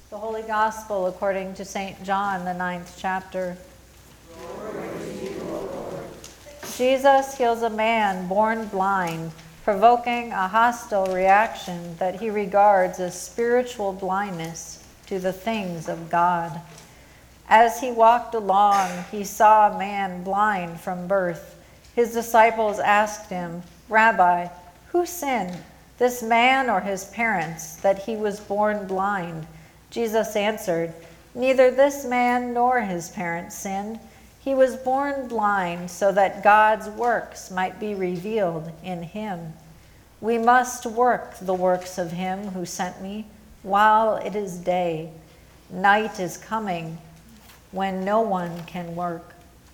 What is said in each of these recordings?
The Holy Gospel according to St. John, the 9th chapter. Jesus heals a man born blind, provoking a hostile reaction that he regards as spiritual blindness to the things of God. As he walked along, he saw a man blind from birth. His disciples asked him, "Rabbi, who sinned, this man or his parents, that he was born blind?" Jesus answered, "Neither this man nor his parents sinned. He was born blind so that God's works might be revealed in him. We must work the works of him who sent me while it is day. Night is coming when no one can work.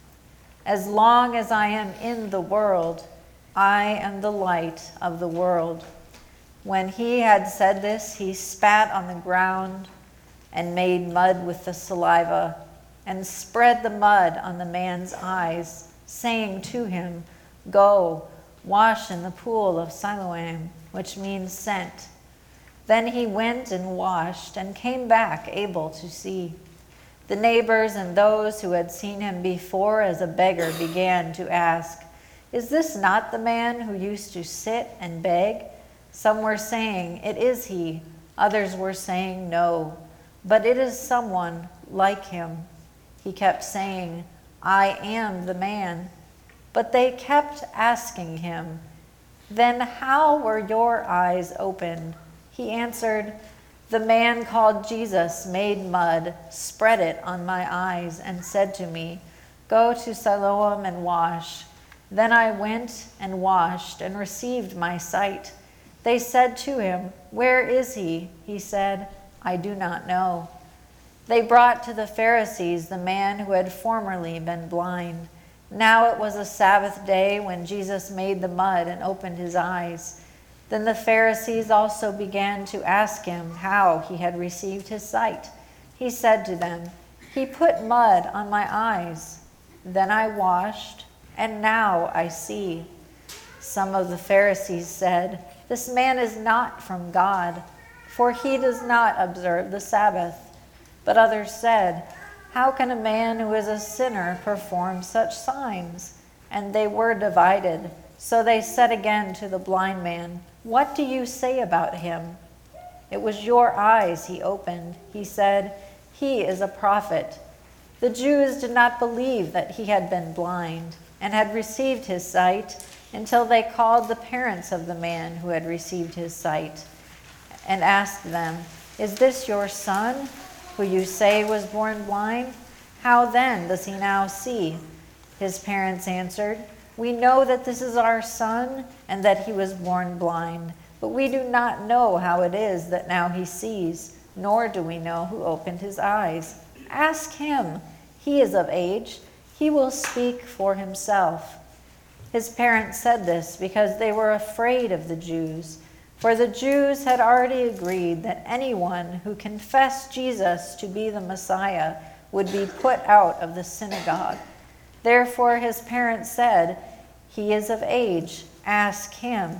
As long as I am in the world, I am the light of the world." When he had said this, he spat on the ground and made mud with the saliva, and spread the mud on the man's eyes, saying to him, "Go, wash in the pool of Siloam," which means sent. Then he went and washed, and came back able to see. The neighbors and those who had seen him before as a beggar began to ask, "Is this not the man who used to sit and beg?" Some were saying, "It is he." Others were saying, "No, but it is someone like him." He kept saying, "I am the man." But they kept asking him, "Then how were your eyes opened?" He answered, "The man called Jesus made mud, spread it on my eyes, and said to me, 'Go to Siloam and wash.' Then I went and washed and received my sight." They said to him, "Where is he?" He said, "I do not know." They brought to the Pharisees the man who had formerly been blind. Now it was a Sabbath day when Jesus made the mud and opened his eyes. Then the Pharisees also began to ask him how he had received his sight. He said to them, "He put mud on my eyes. Then I washed, and now I see." Some of the Pharisees said, "This man is not from God, for he does not observe the Sabbath." But others said, "How can a man who is a sinner perform such signs?" And they were divided. So they said again to the blind man, "What do you say about him? It was your eyes he opened." He said, "He is a prophet." The Jews did not believe that he had been blind and had received his sight until they called the parents of the man who had received his sight and asked them, "Is this your son, who you say was born blind? How then does he now see?" His parents answered, "We know that this is our son and that he was born blind, but we do not know how it is that now he sees, nor do we know who opened his eyes. Ask him. He is of age. He will speak for himself." His parents said this because they were afraid of the Jews, for the Jews had already agreed that anyone who confessed Jesus to be the Messiah would be put out of the synagogue. Therefore his parents said, "He is of age. Ask him."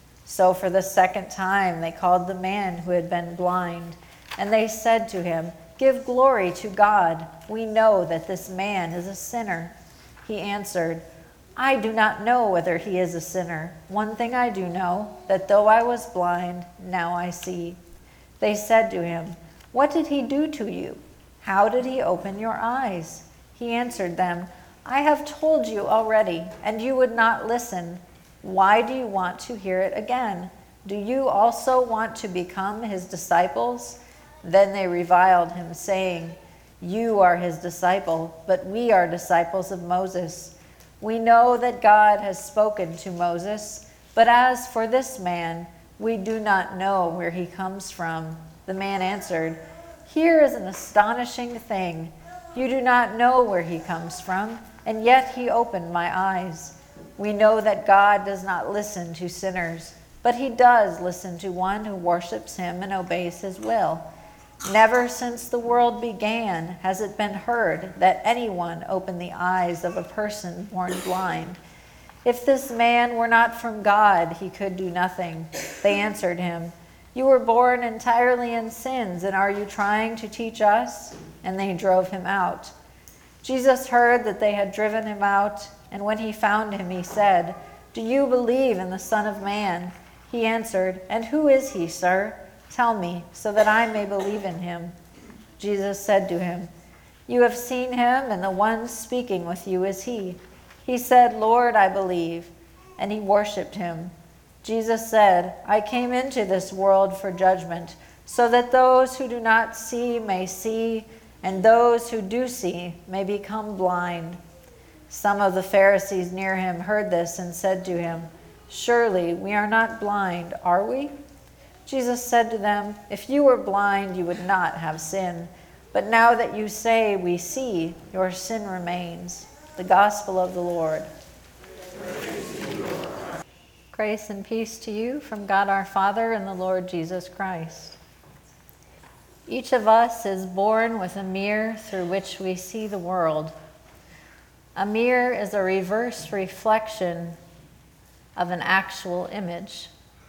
So for the second time they called the man who had been blind, and they said to him, "Give glory to God. We know that this man is a sinner." He answered, "I do not know whether he is a sinner. One thing I do know, that though I was blind, now I see." They said to him, "What did he do to you? How did he open your eyes?" He answered them, "I have told you already, and you would not listen. Why do you want to hear it again? Do you also want to become his disciples?" Then they reviled him, saying, "You are his disciple, but we are disciples of Moses. We know that God has spoken to Moses, but as for this man, we do not know where he comes from." The man answered, "Here is an astonishing thing. You do not know where he comes from, and yet he opened my eyes. We know that God does not listen to sinners, but he does listen to one who worships him and obeys his will. Never since the world began has it been heard that anyone opened the eyes of a person born blind. If this man were not from God, he could do nothing." They answered him, You were born entirely in sins, and are you trying to teach us?" And they drove him out. Jesus heard that they had driven him out, and when he found him, he said, "Do you believe in the Son of Man?" He answered, "And who is he, sir? Tell me, so that I may believe in him." Jesus said to him, "You have seen him, and the one speaking with you is he." He said, "Lord, I believe," and he worshipped him. Jesus said, "I came into this world for judgment, so that those who do not see may see, and those who do see may become blind." Some of the Pharisees near him heard this and said to him, "Surely we are not blind, are we?" Jesus said to them, "If you were blind, you would not have sin. But now that you say we see, your sin remains." The Gospel of the Lord. Grace and peace to you from God our Father and the Lord Jesus Christ. Each of us is born with a mirror through which we see the world. A mirror is a reverse reflection of an actual image.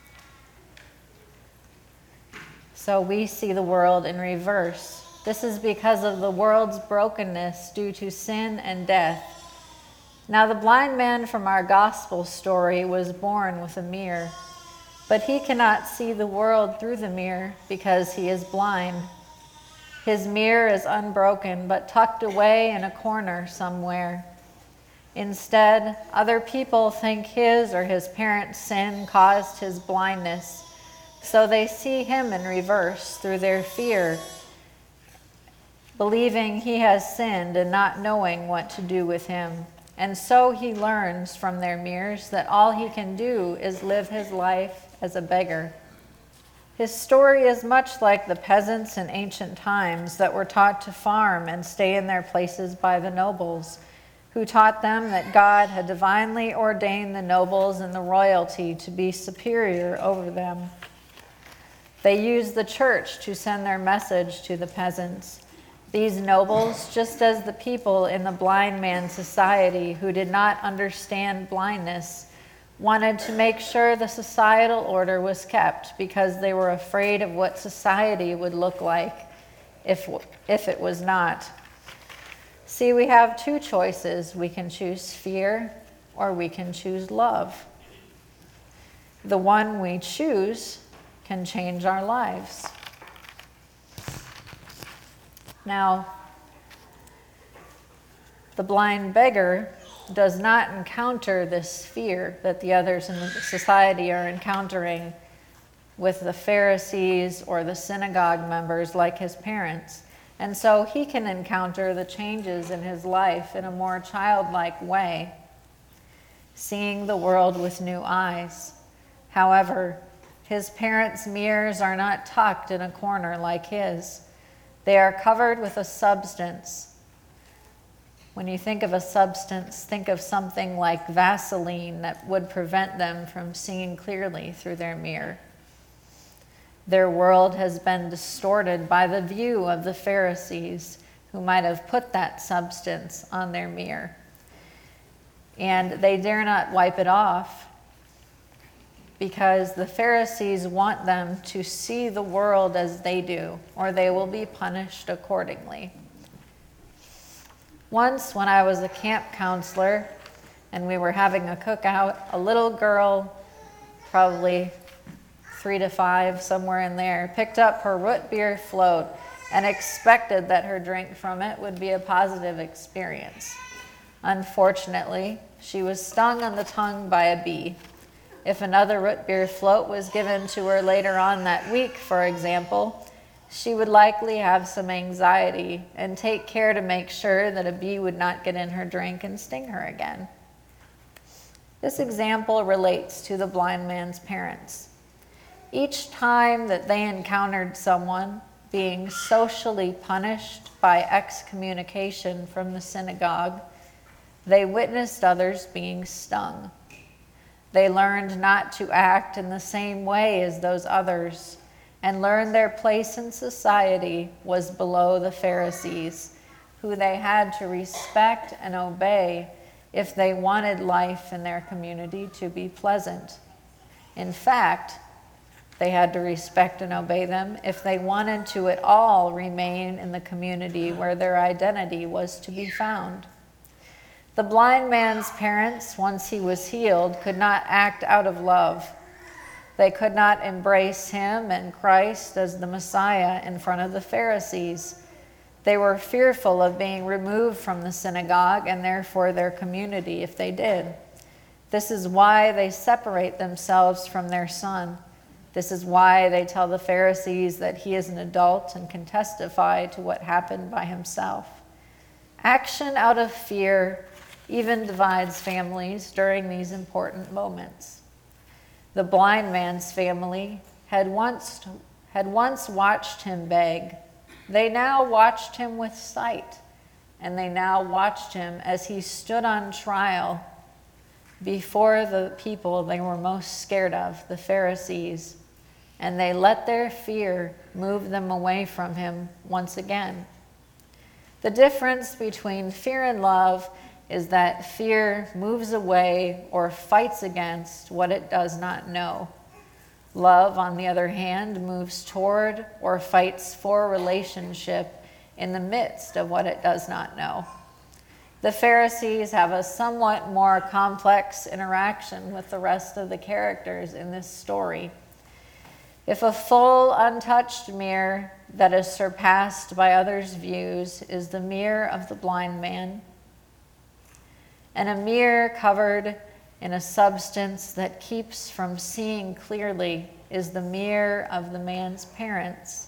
So we see the world in reverse. This is because of the world's brokenness due to sin and death. Now the blind man from our gospel story was born with a mirror, but he cannot see the world through the mirror because he is blind. His mirror is unbroken, but tucked away in a corner somewhere. Instead, other people think his or his parents' sin caused his blindness, so they see him in reverse through their fear, believing he has sinned and not knowing what to do with him. And so he learns from their mirrors that all he can do is live his life as a beggar. His story is much like the peasants in ancient times that were taught to farm and stay in their places by the nobles, who taught them that God had divinely ordained the nobles and the royalty to be superior over them. They used the church to send their message to the peasants. These nobles, just as the people in the blind man's society who did not understand blindness, wanted to make sure the societal order was kept because they were afraid of what society would look like if it was not. See, we have two choices. We can choose fear or we can choose love. The one we choose can change our lives. Now, the blind beggar does not encounter this fear that the others in the society are encountering with the Pharisees or the synagogue members like his parents. And so he can encounter the changes in his life in a more childlike way, seeing the world with new eyes. However, his parents' mirrors are not tucked in a corner like his. They are covered with a substance. When you think of a substance, think of something like Vaseline that would prevent them from seeing clearly through their mirror. Their world has been distorted by the view of the Pharisees, who might have put that substance on their mirror. And they dare not wipe it off because the Pharisees want them to see the world as they do, or they will be punished accordingly. Once, when I was a camp counselor and we were having a cookout, a little girl, probably 3 to 5, somewhere in there, picked up her root beer float and expected that her drink from it would be a positive experience. Unfortunately, she was stung on the tongue by a bee. If another root beer float was given to her later on that week, for example, she would likely have some anxiety and take care to make sure that a bee would not get in her drink and sting her again. This example relates to the blind man's parents. Each time that they encountered someone being socially punished by excommunication from the synagogue, they witnessed others being stung. They learned not to act in the same way as those others and learned their place in society was below the Pharisees, who they had to respect and obey if they wanted life in their community to be pleasant. In fact, They had to respect and obey them if they wanted to at all remain in the community where their identity was to be found. The blind man's parents, once he was healed, could not act out of love. They could not embrace him and Christ as the Messiah in front of the Pharisees. They were fearful of being removed from the synagogue and therefore their community if they did. This is why they separate themselves from their son. This is why they tell the Pharisees that he is an adult and can testify to what happened by himself. Action out of fear even divides families during these important moments. The blind man's family had once watched him beg. They now watched him with sight, and they now watched him as he stood on trial before the people they were most scared of, the Pharisees, and they let their fear move them away from him once again. The difference between fear and love is that fear moves away or fights against what it does not know. Love, on the other hand, moves toward or fights for relationship in the midst of what it does not know. The Pharisees have a somewhat more complex interaction with the rest of the characters in this story. If a full, untouched mirror that is surpassed by others' views is the mirror of the blind man, and a mirror covered in a substance that keeps from seeing clearly is the mirror of the man's parents,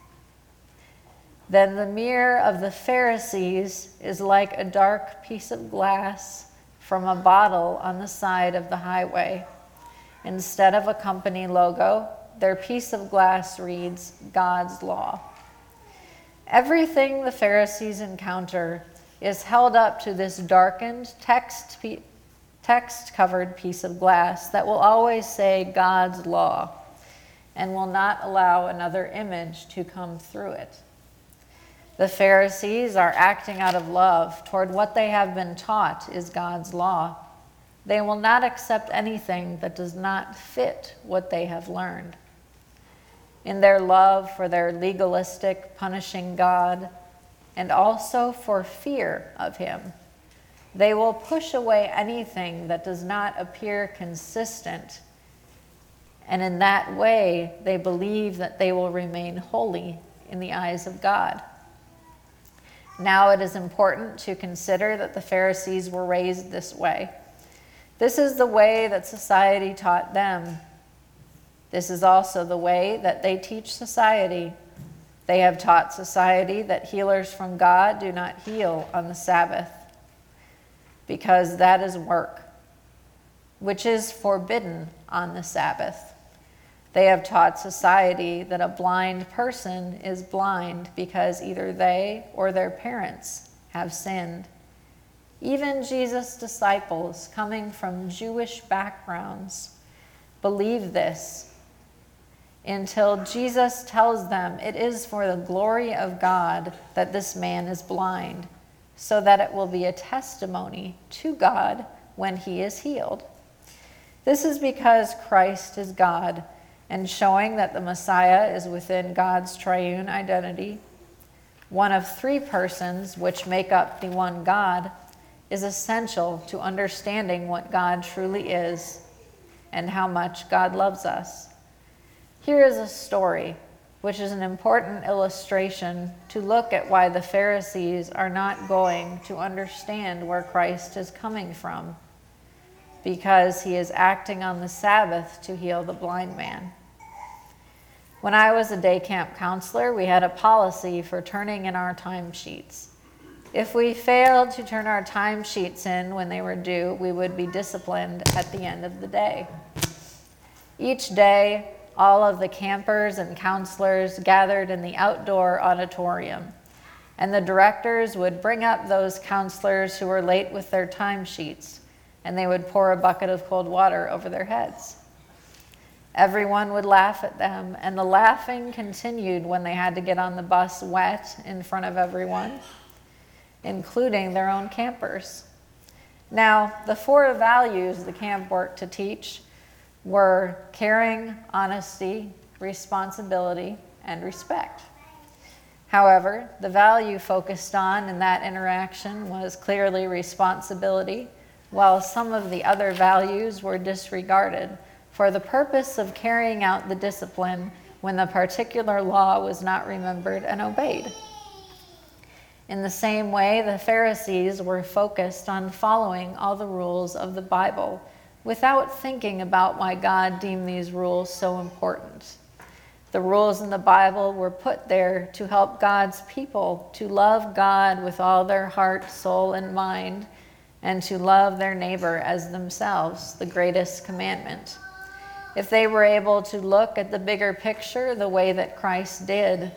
then the mirror of the Pharisees is like a dark piece of glass from a bottle on the side of the highway. Instead of a company logo, their piece of glass reads, God's law. Everything the Pharisees encounter is held up to this darkened, text-covered piece of glass that will always say God's law and will not allow another image to come through it. The Pharisees are acting out of love toward what they have been taught is God's law. They will not accept anything that does not fit what they have learned. In their love for their legalistic, punishing God, and also for fear of him, they will push away anything that does not appear consistent, and in that way, they believe that they will remain holy in the eyes of God. Now it is important to consider that the Pharisees were raised this way. This is the way that society taught them. This is also the way that they teach society. They have taught society that healers from God do not heal on the Sabbath, because that is work, which is forbidden on the Sabbath. They have taught society that a blind person is blind because either they or their parents have sinned. Even Jesus' disciples, coming from Jewish backgrounds, believe this until Jesus tells them it is for the glory of God that this man is blind, so that it will be a testimony to God when he is healed. This is because Christ is God, and showing that the Messiah is within God's triune identity, one of three persons which make up the one God, is essential to understanding what God truly is and how much God loves us. Here is a story which is an important illustration to look at why the Pharisees are not going to understand where Christ is coming from, because he is acting on the Sabbath to heal the blind man. When I was a day camp counselor, we had a policy for turning in our timesheets. If we failed to turn our timesheets in when they were due, we would be disciplined at the end of the day. Each day, all of the campers and counselors gathered in the outdoor auditorium, and the directors would bring up those counselors who were late with their timesheets, and they would pour a bucket of cold water over their heads. Everyone would laugh at them, and the laughing continued when they had to get on the bus wet in front of everyone, including their own campers. Now, the four values the camp worked to teach were caring, honesty, responsibility, and respect. However, the value focused on in that interaction was clearly responsibility, while some of the other values were disregarded for the purpose of carrying out the discipline when the particular law was not remembered and obeyed. In the same way, the Pharisees were focused on following all the rules of the Bible without thinking about why God deemed these rules so important. The rules in the Bible were put there to help God's people to love God with all their heart, soul, and mind, and to love their neighbor as themselves, the greatest commandment. If they were able to look at the bigger picture the way that Christ did,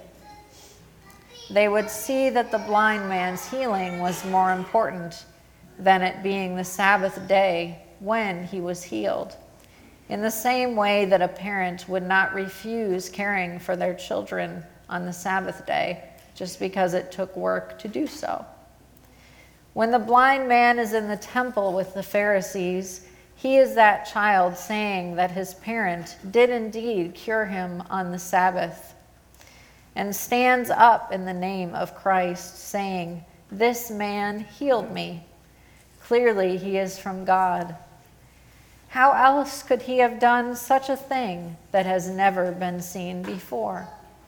they would see that the blind man's healing was more important than it being the Sabbath day when he was healed. In the same way that a parent would not refuse caring for their children on the Sabbath day just because it took work to do so. When the blind man is in the temple with the Pharisees, he is that child saying that his parent did indeed cure him on the Sabbath, and stands up in the name of Christ saying, "This man healed me." Clearly he is from God. How else could he have done such a thing that has never been seen before?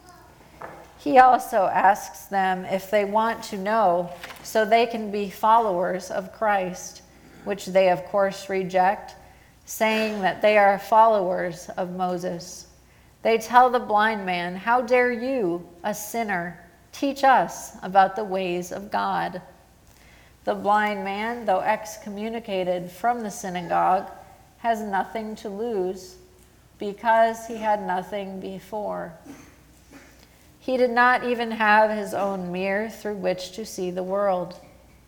He also asks them if they want to know so they can be followers of Christ, which they of course reject, saying that they are followers of Moses. They tell the blind man, "How dare you, a sinner, teach us about the ways of God?" The blind man, though excommunicated from the synagogue, has nothing to lose because he had nothing before. He did not even have his own mirror through which to see the world.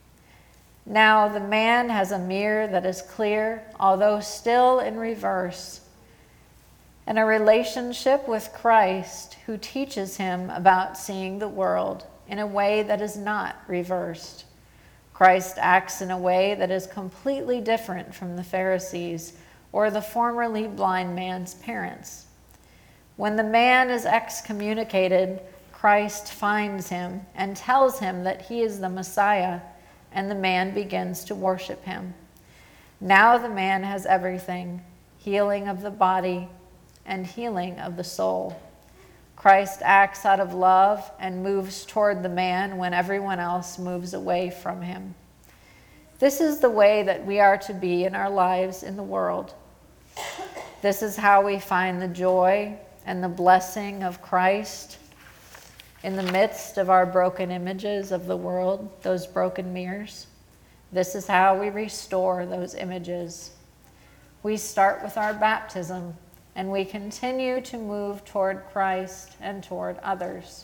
Now the man has a mirror that is clear, although still in reverse, and a relationship with Christ who teaches him about seeing the world in a way that is not reversed. Christ acts in a way that is completely different from the Pharisees or the formerly blind man's parents. When the man is excommunicated, Christ finds him and tells him that he is the Messiah, and the man begins to worship him. Now the man has everything, healing of the body and healing of the soul. Christ acts out of love and moves toward the man when everyone else moves away from him. This is the way that we are to be in our lives in the world. This is how we find the joy and the blessing of Christ in the midst of our broken images of the world, those broken mirrors. This is how we restore those images. We start with our baptism, and we continue to move toward Christ and toward others.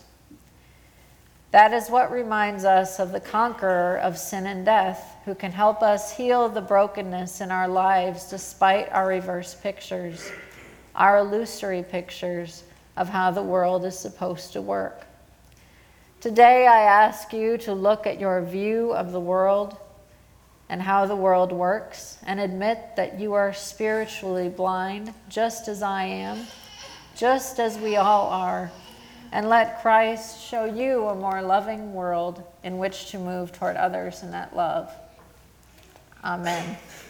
That is what reminds us of the conqueror of sin and death, who can help us heal the brokenness in our lives despite our reverse pictures, our illusory pictures of how the world is supposed to work. Today, I ask you to look at your view of the world and how the world works and admit that you are spiritually blind, just as I am, just as we all are, and let Christ show you a more loving world in which to move toward others in that love. Amen.